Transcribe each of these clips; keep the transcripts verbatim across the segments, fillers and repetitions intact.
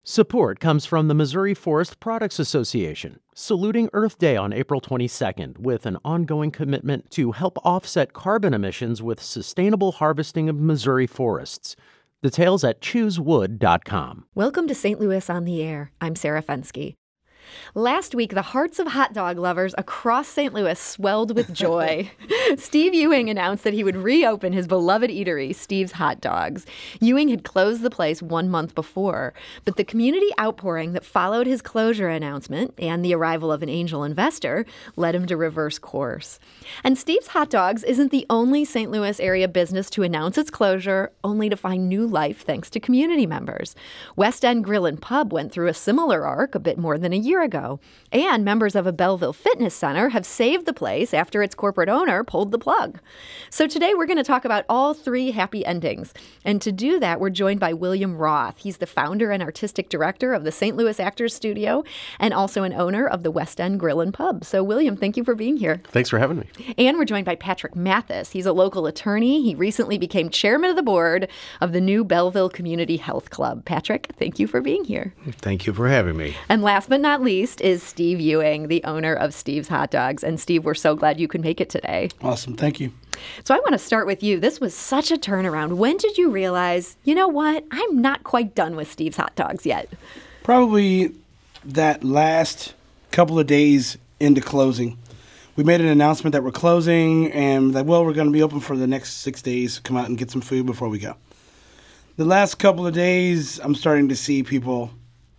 Support comes from the Missouri Forest Products Association, saluting Earth Day on April twenty-second with an ongoing commitment to help offset carbon emissions with sustainable harvesting of Missouri forests. Details at choose wood dot com. Welcome to Saint Louis on the Air. I'm Sarah Fensky. Last week, the hearts of hot dog lovers across Saint Louis swelled with joy. Steve Ewing announced that he would reopen his beloved eatery, Steve's Hot Dogs. Ewing had closed the place one month before, but the community outpouring that followed his closure announcement and the arrival of an angel investor led him to reverse course. And Steve's Hot Dogs isn't the only Saint Louis area business to announce its closure, only to find new life thanks to community members. West End Grill and Pub went through a similar arc a bit more than a year ago. And members of a Belleville Fitness Center have saved the place after its corporate owner pulled the plug. So today we're going to talk about all three happy endings. And to do that, we're joined by William Roth. He's the founder and artistic director of the Saint Louis Actors Studio and also an owner of the West End Grill and Pub. So William, thank you for being here. Thanks for having me. And we're joined by Patrick Mathis. He's a local attorney. He recently became chairman of the board of the new Belleville Community Health Club. Patrick, thank you for being here. Thank you for having me. And last but not least, is Steve Ewing, the owner of Steve's Hot Dogs. And Steve, we're so glad you could make it today. Awesome. Thank you. So I want to start with you. This was such a turnaround. When did you realize, you know what, I'm not quite done with Steve's Hot Dogs yet? Probably that last couple of days into closing. We made an announcement that we're closing and that, well, we're going to be open for the next six days. Come out and get some food before we go. The last couple of days, I'm starting to see people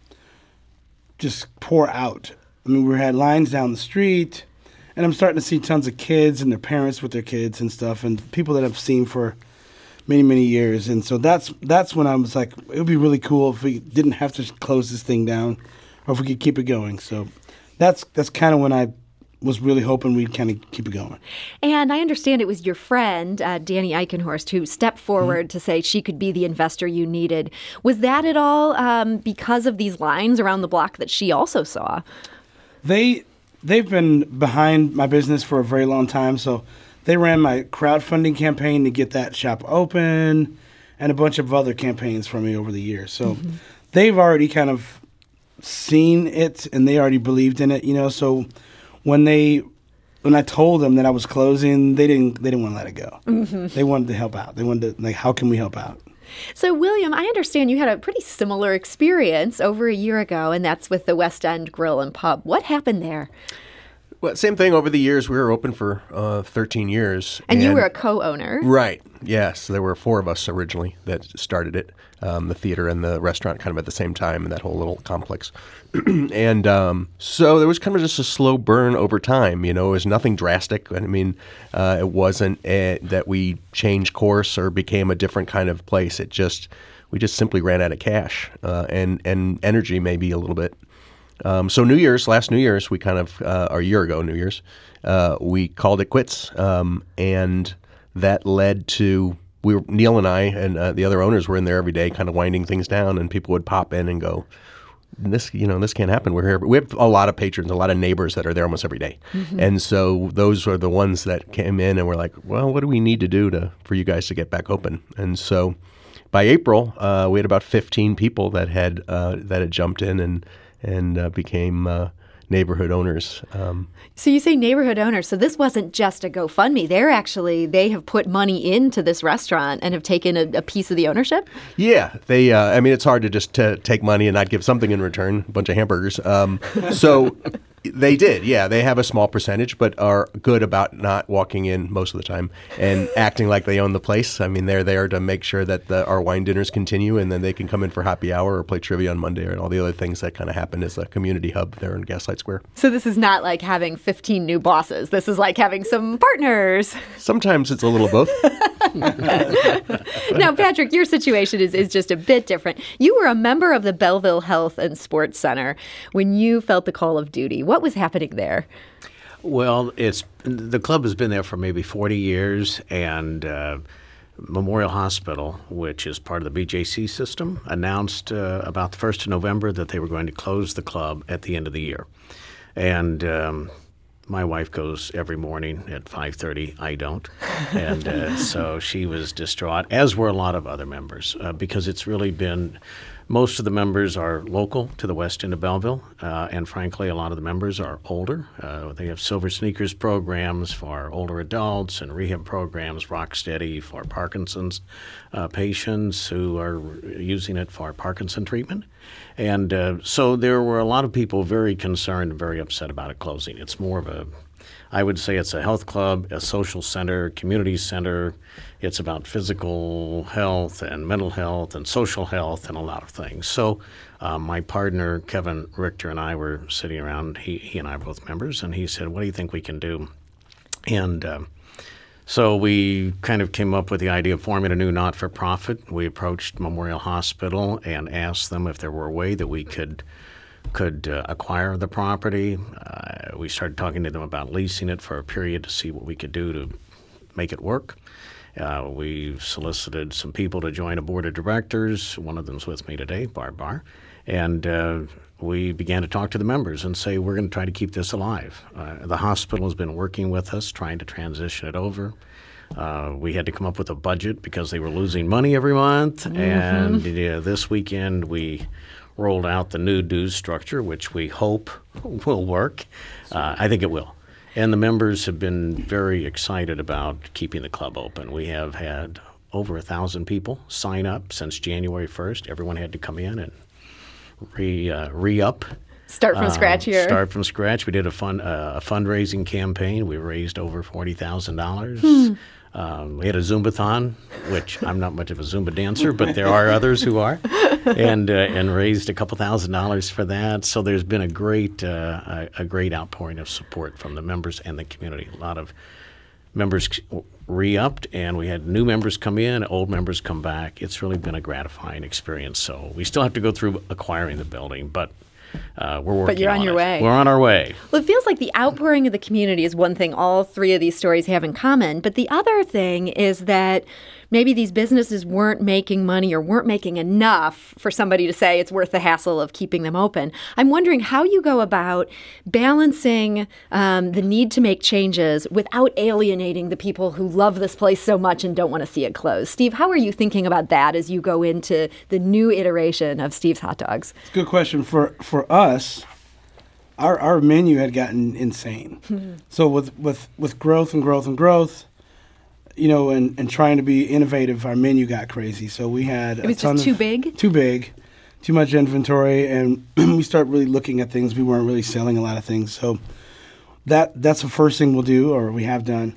just pour out. I mean, we had lines down the street, and I'm starting to see tons of kids and their parents with their kids and stuff, and people that I've seen for many, many years. And so that's that's when I was like, it would be really cool if we didn't have to close this thing down, or if we could keep it going. So that's that's kind of when I was really hoping we'd kind of keep it going. And I understand it was your friend, uh, Danny Eichenhorst, who stepped forward mm-hmm. to say she could be the investor you needed. Was that at all um, because of these lines around the block that she also saw? They, they've been behind my business for a very long time, so they ran my crowdfunding campaign to get that shop open and a bunch of other campaigns for me over the years. So mm-hmm. they've already kind of seen it, and they already believed in it, you know, so When they, when I told them that I was closing, they didn't, they didn't want to let it go. Mm-hmm. They wanted to help out. They wanted to, like, how can we help out? So, William, I understand you had a pretty similar experience over a year ago, and that's with the West End Grill and Pub. What happened there? Well, same thing over the years. We were open for uh, thirteen years. And, and you were a co-owner. Right. Yes. There were four of us originally that started it, um, the theater and the restaurant kind of at the same time in that whole little complex. and um, so there was kind of just a slow burn over time. You know, it was nothing drastic. I mean, uh, it wasn't a, that we changed course or became a different kind of place. It just, we just simply ran out of cash uh, and, and energy maybe a little bit. Um, so New Year's, last New Year's, we kind of, uh, or a year ago New Year's, uh, we called it quits. Um, and that led to, we were, Neil and I and uh, the other owners were in there every day kind of winding things down, and people would pop in and go, this, you know, this can't happen. We're here. We have a lot of patrons, a lot of neighbors that are there almost every day. Mm-hmm. And so those are the ones that came in and were like, well, what do we need to do to, for you guys to get back open? And so by April, uh, we had about fifteen people that had, uh, that had jumped in and, and uh, became uh, neighborhood owners. Um, so you say neighborhood owners. So this wasn't just a GoFundMe. They're actually, they have put money into this restaurant and have taken a, a piece of the ownership? Yeah. They. Uh, I mean, it's hard to just to take money and not give something in return, a bunch of hamburgers. Um, so they did. Yeah. They have a small percentage, but are good about not walking in most of the time and acting like they own the place. I mean, they're there to make sure that the, our wine dinners continue, and then they can come in for happy hour or play trivia on Monday and all the other things that kind of happen as a community hub there in Gaslight Square. So this is not like having fifteen new bosses. This is like having some partners. Sometimes it's a little both. Now, Patrick, your situation is, is just a bit different. You were a member of the Belleville Health and Sports Center when you felt the call of duty. What was happening there? Well, it's the club has been there for maybe forty years, and uh, Memorial Hospital, which is part of the B J C system, announced uh, about the first of November that they were going to close the club at the end of the year. And um, my wife goes every morning at five thirty. I don't. And uh, so she was distraught, as were a lot of other members, uh, because it's really been Most of the members are local to the west end of Belleville, uh, and frankly, a lot of the members are older. Uh, they have Silver Sneakers programs for older adults and rehab programs, Rocksteady for Parkinson's uh, patients who are using it for Parkinson treatment. And uh, so there were a lot of people very concerned and very upset about it closing. It's more of a I would say it's a health club, a social center, community center. It's about physical health and mental health and social health and a lot of things. So uh, my partner, Kevin Richter, and I were sitting around. He, he and I are both members, and he said, what do you think we can do? And uh, so we kind of came up with the idea of forming a new not-for-profit. We approached Memorial Hospital and asked them if there were a way that we could could uh, acquire the property. Uh, we started talking to them about leasing it for a period to see what we could do to make it work. Uh, we solicited some people to join a board of directors. One of them's with me today, Barb Barr. And uh, we began to talk to the members and say, we're going to try to keep this alive. Uh, the hospital has been working with us, trying to transition it over. Uh, we had to come up with a budget because they were losing money every month. Mm-hmm. And uh, this weekend we rolled out the new dues structure, which we hope will work. Uh, I think it will. And the members have been very excited about keeping the club open. We have had over a thousand people sign up since January first. Everyone had to come in and re uh, re-up. Start from uh, scratch here. Start from scratch. We did a fund uh, a fundraising campaign. We raised over forty thousand dollars. Hmm. Um, we had a Zumbathon, which I'm not much of a Zumba dancer, but there are others who are, and uh, and raised a couple thousand dollars for that. So there's been a great uh, a, a great outpouring of support from the members and the community. A lot of members re-upped, and we had new members come in, old members come back. It's really been a gratifying experience. So we still have to go through acquiring the building, but Uh, we're working But you're on, on your it. way. We're on our way. Well, it feels like the outpouring of the community is one thing all three of these stories have in common. But the other thing is that maybe these businesses weren't making money or weren't making enough for somebody to say it's worth the hassle of keeping them open. I'm wondering how you go about balancing um, the need to make changes without alienating the people who love this place so much and don't want to see it close. Steve, how are you thinking about that as you go into the new iteration of Steve's Hot Dogs? It's a good question. For for us, our our menu had gotten insane. So with, with, with growth and growth and growth, you know, and, and trying to be innovative, our menu got crazy. So we had It was a ton just too of, big? Too big, too much inventory, and we start really looking at things. We weren't really selling a lot of things. So that that's the first thing we'll do, or we have done,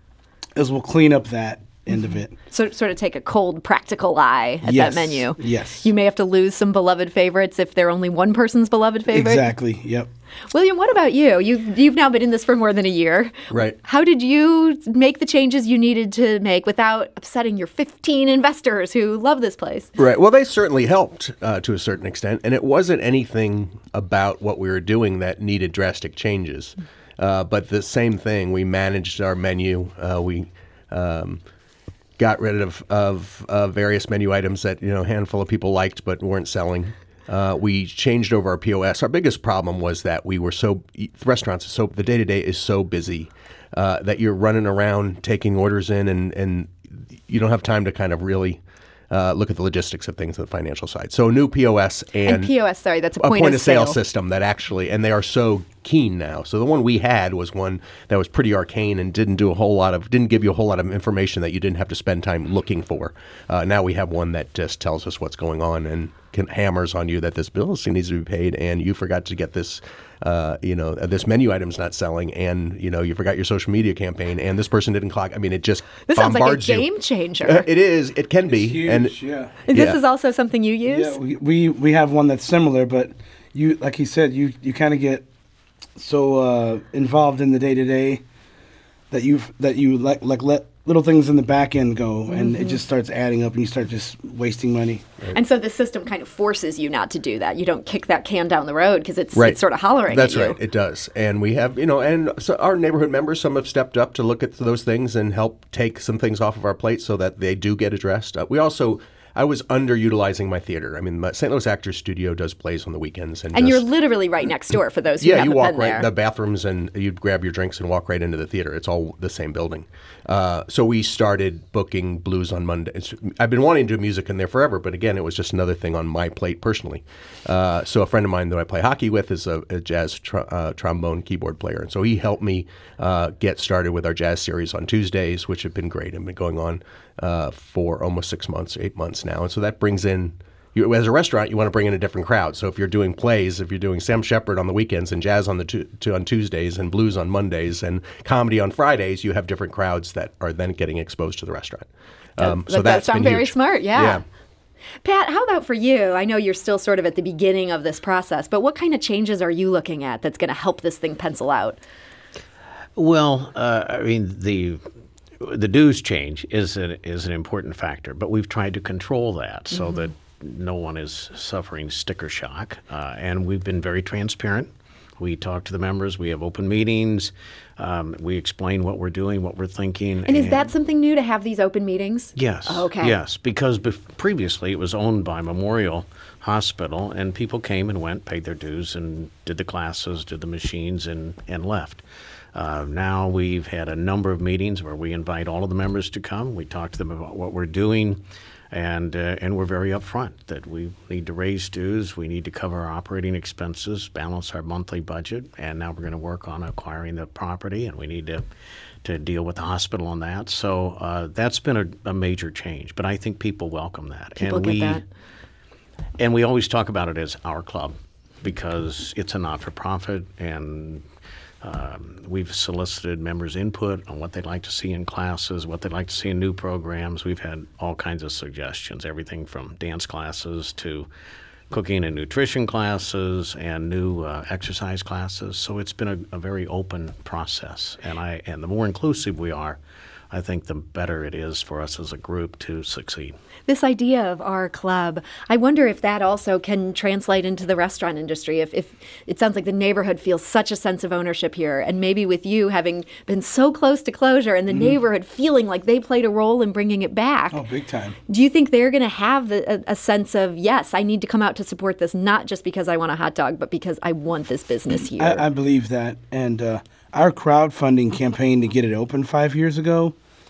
is we'll clean up that end of it. So sort of take a cold, practical eye at Yes. that menu. Yes. You may have to lose some beloved favorites if they're only one person's beloved favorite. Exactly. Yep. William, what about you? You've, you've now been in this for more than a year. Right. How did you make the changes you needed to make without upsetting your fifteen investors who love this place? Right. Well, they certainly helped uh, to a certain extent, and it wasn't anything about what we were doing that needed drastic changes. Uh, but the same thing, we managed our menu. Uh, we um, got rid of of uh, various menu items that you know a handful of people liked but weren't selling. Uh, we changed over our P O S. Our biggest problem was that we were so restaurants. So the day to day is so busy uh, that you're running around taking orders in, and and you don't have time to kind of really uh, look at the logistics of things on the financial side. So a new P O S and, And P O S, sorry, that's a a point, point of of sale sale system that actually, and they are so keen now. So the one we had was one that was pretty arcane and didn't do a whole lot of, didn't give you a whole lot of information that you didn't have to spend time looking for. Uh, now we have one that just tells us what's going on and can, hammers on you that this bill needs to be paid and you forgot to get this, uh, you know, this menu item's not selling, and you know you forgot your social media campaign, and this person didn't clock. I mean, it just This sounds like a bombards you. game changer. Uh, it is. It can be. It's huge, and yeah. Is yeah. this is also something you use? Yeah, we, we we have one that's similar, but you, like he said, you you kind of get so uh, involved in the day to day that you that you like like let little things in the back end go, mm-hmm. and it just starts adding up, and you start just wasting money. Right. And so the system kind of forces you not to do that. You don't kick that can down the road because it's, Right. it's sort of hollering That's at you. right. It does. And we have, you know, and so our neighborhood members, some have stepped up to look at those things and help take some things off of our plate so that they do get addressed. Uh, we also I was underutilizing my theater. I mean, my Saint Louis Actors Studio does plays on the weekends, and, And just, you're literally right next door for those who yeah, haven't you walk been right there. the bathrooms, and you grab your drinks and walk right into the theater. It's all the same building. Uh, so we started booking blues on Mondays. I've been wanting to do music in there forever, but again, it was just another thing on my plate personally. Uh, so a friend of mine that I play hockey with is a, a jazz tr- uh, trombone keyboard player, and so he helped me uh, get started with our jazz series on Tuesdays, which have been great and been going on uh, for almost six months, eight months now. And so that brings in, you, as a restaurant, you want to bring in a different crowd. So if you're doing plays, if you're doing Sam Shepard on the weekends and jazz on the tu- tu- on Tuesdays and blues on Mondays and comedy on Fridays, you have different crowds that are then getting exposed to the restaurant. Um, that, so that that's does sound been very huge. smart, yeah. Yeah. Pat, how about for you? I know you're still sort of at the beginning of this process, but what kind of changes are you looking at that's going to help this thing pencil out? Well, uh, I mean, the the dues change is an, is an important factor, but we've tried to control that so Mm-hmm. that no one is suffering sticker shock, uh, and we've been very transparent. We talk to the members. We have open meetings. Um, we explain what we're doing, what we're thinking. And is that something new to have these open meetings? Yes. Oh, okay. Yes, because bef- previously it was owned by Memorial Hospital, and people came and went, paid their dues, and did the classes, did the machines, and, and left. Uh, now we've had a number of meetings where we invite all of the members to come. We talk to them about what we're doing, and uh, and we're very upfront that we need to raise dues, we need to cover our operating expenses, balance our monthly budget, and now we're going to work on acquiring the property, and we need to to deal with the hospital on that. So uh, that's been a, a major change, but I think people welcome that. People and get we, that. And we always talk about it as our club because it's a not-for-profit, and um, we've solicited members' input on what they'd like to see in classes, what they'd like to see in new programs. We've had all kinds of suggestions, everything from dance classes to cooking and nutrition classes and new uh, exercise classes. So it's been a, a very open process, and I and the more inclusive we are, I think the better it is for us as a group to succeed. This idea of our club, I wonder if that also can translate into the restaurant industry. If, if it sounds like the neighborhood feels such a sense of ownership here, and maybe with you having been so close to closure and the mm-hmm. neighborhood feeling like they played a role in bringing it back. Oh, big time. Do you think they're going to have the, a, a sense of, yes, I need to come out to support this, not just because I want a hot dog, but because I want this business here? I, I believe that. And uh, our crowdfunding campaign to get it open five years ago,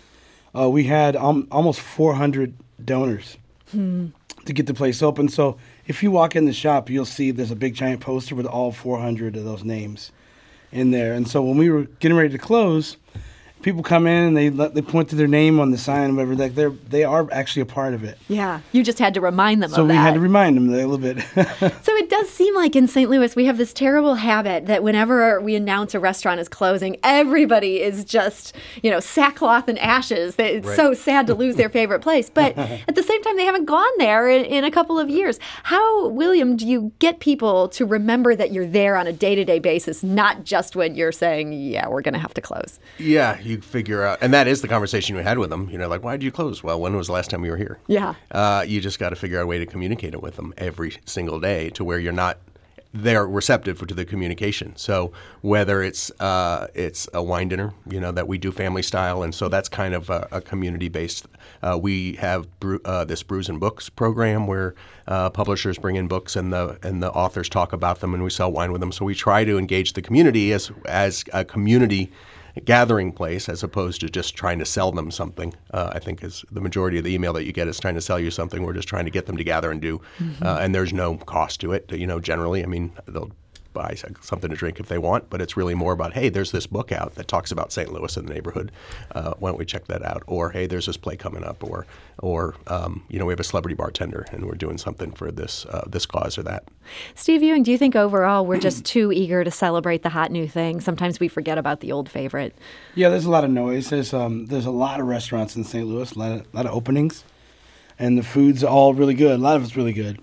uh, we had um, almost four hundred donors hmm. to get the place open. So if you walk in the shop, you'll see there's a big giant poster with all four hundred of those names in there. And so when we were getting ready to close, people come in and they let, they point to their name on the sign, whatever. Like they're they are actually a part of it. Yeah, you just had to remind them so of that. So we had to remind them a little bit. So it does seem like in Saint Louis we have this terrible habit that whenever we announce a restaurant is closing, everybody is just, you know, sackcloth and ashes. It's right. so sad to lose their favorite place. But at the same time, they haven't gone there in, in a couple of years. How, William, do you get people to remember that you're there on a day-to-day basis, not just when you're saying, yeah, we're going to have to close? Yeah, you figure out, and that is the conversation we had with them. You know, like, why did you close? Well, when was the last time you were here? Yeah. Uh, you just got to figure out a way to communicate it with them every single day to where you're not, they're receptive to the communication. So whether it's uh, it's a wine dinner, you know, that we do family style, and so that's kind of a, a community-based. Uh, we have brew, uh, this Brews and Books program where uh, publishers bring in books and the and the authors talk about them, and we sell wine with them. So we try to engage the community as as a community gathering place as opposed to just trying to sell them something. Uh, I think is the majority of the email that you get is trying to sell you something. We're just trying to get them to gather and do, mm-hmm. uh, and there's no cost to it. You know, generally, I mean, they'll buy something to drink if they want, but it's really more about, hey, there's this book out that talks about Saint Louis and the neighborhood. Uh, why don't we check that out? Or, hey, there's this play coming up, or, or um, you know, we have a celebrity bartender and we're doing something for this uh, this cause or that. Steve Ewing, do you think overall we're just too eager to celebrate the hot new thing? Sometimes we forget about the old favorite. Yeah, there's a lot of noise. There's um, there's a lot of restaurants in Saint Louis, a lot of, a lot of openings, and the food's all really good. A lot of it's really good.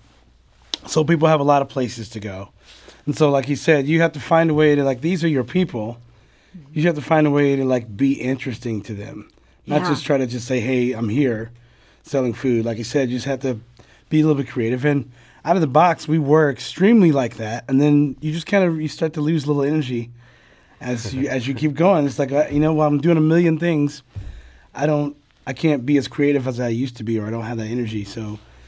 So people have a lot of places to go. And so, like he said, you have to find a way to, like, these are your people. You have to find a way to, like, be interesting to them. Not yeah. just try to just say, hey, I'm here selling food. Like he said, you just have to be a little bit creative. And out of the box, we were extremely like that. And then you just kind of, you start to lose a little energy as you as you keep going. It's like, uh, you know, while I'm doing a million things, I don't, I can't be as creative as I used to be, or I don't have that energy. So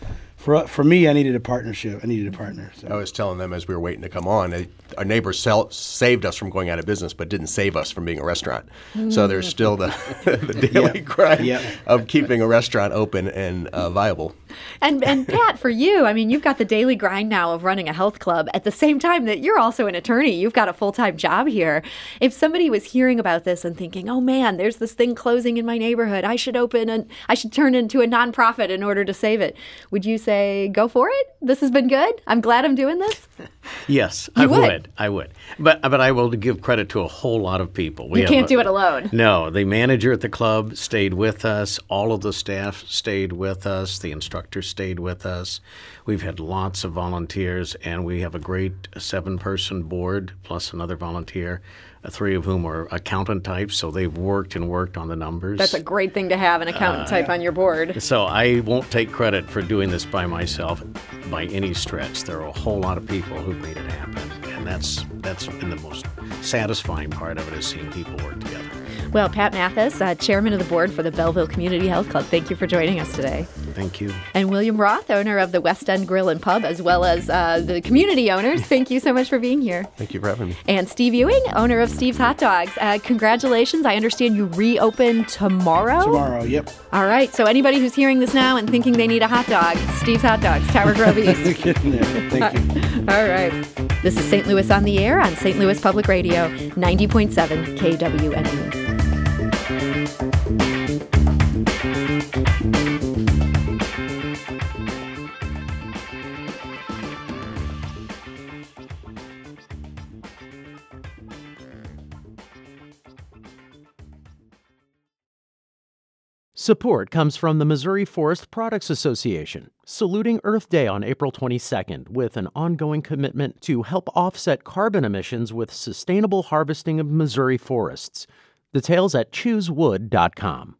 for for me, I needed a partnership. I needed a partner. So. I was telling them as we were waiting to come on, they, our neighbors sell, saved us from going out of business, but didn't save us from being a restaurant. Mm. So there's still the, the daily yep. grind yep. of keeping a restaurant open and uh, viable. And and Pat, for you, I mean, you've got the daily grind now of running a health club at the same time that you're also an attorney. You've got a full-time job here. If somebody was hearing about this and thinking, oh man, there's this thing closing in my neighborhood, I should open and I should turn it into a nonprofit in order to save it, would you say, go for it? This has been good. I'm glad I'm doing this. Yes, you I would. would. I would. But but I will give credit to a whole lot of people. We you can't a, do it alone. No, the manager at the club stayed with us. All of the staff stayed with us. The instructors stayed with us. We've had lots of volunteers, and we have a great seven-person board plus another volunteer, uh, three of whom are accountant types, so they've worked and worked on the numbers. That's a great thing to have, an accountant uh, type on your board. So I won't take credit for doing this by myself by any stretch. There are a whole lot of people who made it happen, and that's that's been the most satisfying part of it, is seeing people work together. Well, Pat Mathis, uh, chairman of the board for the Belleville Community Health Club, thank you for joining us today. Thank you. And William Roth, owner of the West End Grill and Pub, as well as uh, the community owners, thank you so much for being here. Thank you for having me. And Steve Ewing, owner of Steve's Hot Dogs. Uh, congratulations. I understand you reopen tomorrow? Tomorrow, yep. All right. So anybody who's hearing this now and thinking they need a hot dog, Steve's Hot Dogs, Tower Grove East. Thank you. All right. This is Saint Louis on the Air on Saint Louis Public Radio, ninety point seven K W M U. Support comes from the Missouri Forest Products Association, saluting Earth Day on April twenty-second with an ongoing commitment to help offset carbon emissions with sustainable harvesting of Missouri forests. Details at choose wood dot com.